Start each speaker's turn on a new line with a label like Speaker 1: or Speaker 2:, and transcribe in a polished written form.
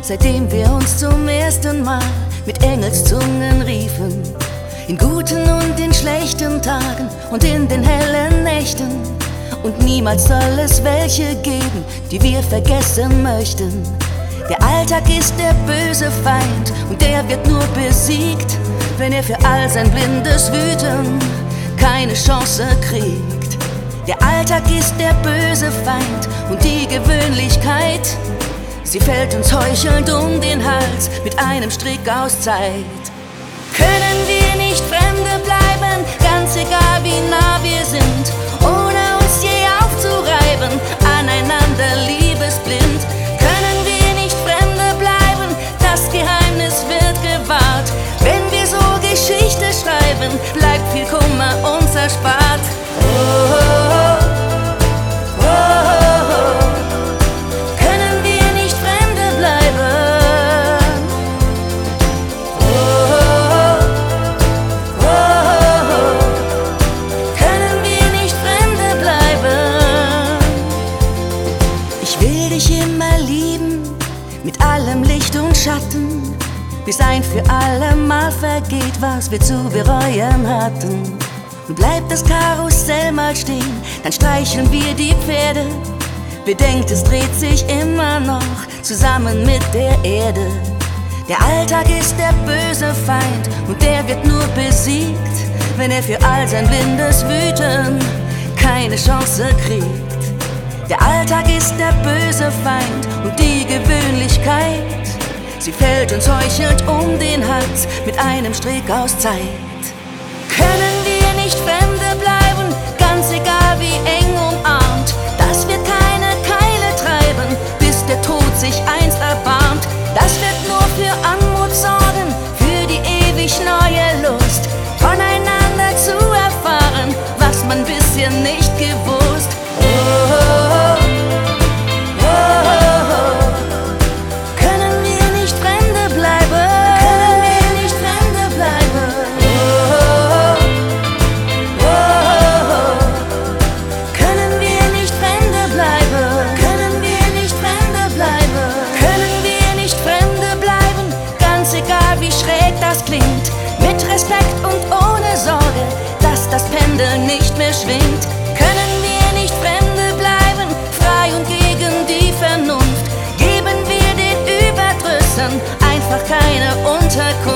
Speaker 1: seitdem wir uns zum ersten Mal mit Engelszungen riefen. In guten und in schlechten Tagen und in den hellen Nächten. Und niemals soll es welche geben, die wir vergessen möchten. Der Alltag ist der böse Feind und der wird nur besiegt, wenn er für all sein blindes Wüten keine Chance kriegt. Der Alltag ist der böse Feind und die Gewöhnlichkeit, sie fällt uns heuchelnd um den Hals mit einem Strick aus Zeit. Können wir nicht Fremde bleiben, ganz egal wie nah wir sind, ohne uns je aufzureiben, aneinander liebesblind? Können wir nicht Fremde bleiben, das Geheimnis wird gewahrt. Wenn wir so Geschichte schreiben, bleibt viel Kummer uns erspart. Oh, oh, oh, oh, oh. Können wir nicht Fremde bleiben? Oh, oh, oh, oh. Können wir nicht Fremde bleiben? Ich will dich immer lieben, mit allem Licht und Schatten, bis ein für alle Mal vergeht, was wir zu bereuen hatten. Und bleibt das Karussell mal stehen, dann streicheln wir die Pferde. Bedenkt, es dreht sich immer noch zusammen mit der Erde. Der Alltag ist der böse Feind und der wird nur besiegt, wenn er für all sein blindes Wüten keine Chance kriegt. Der Alltag ist der böse Feind und die Gewöhnlichkeit, sie fällt uns heuchelnd um den Hals mit einem Strick aus Zeit. Können wir nicht Fremde bleiben, ganz egal wie eng umarmt? Das wird keine Keile treiben, bis der Tod sich einst erbarmt. Das wird nur für Anmut sorgen, für die ewig neue Lust, voneinander zu erfahren, was man bisher nicht gewusst. Oh, oh, oh, oh, oh. Können wir nicht Fremde bleiben? Können wir nicht Fremde bleiben? Oh, oh, oh, oh. Können wir nicht Fremde bleiben? Können wir nicht Fremde bleiben? Können wir nicht Fremde bleiben? Ganz egal wie schräg das klingt, mit Respekt und ohne Sorge, dass das Pendel nicht mehr schwingt. Können wir nicht Fremde bleiben, frei und gegen die Vernunft? Geben wir den Überdrüssen einfach keine Unterkunft.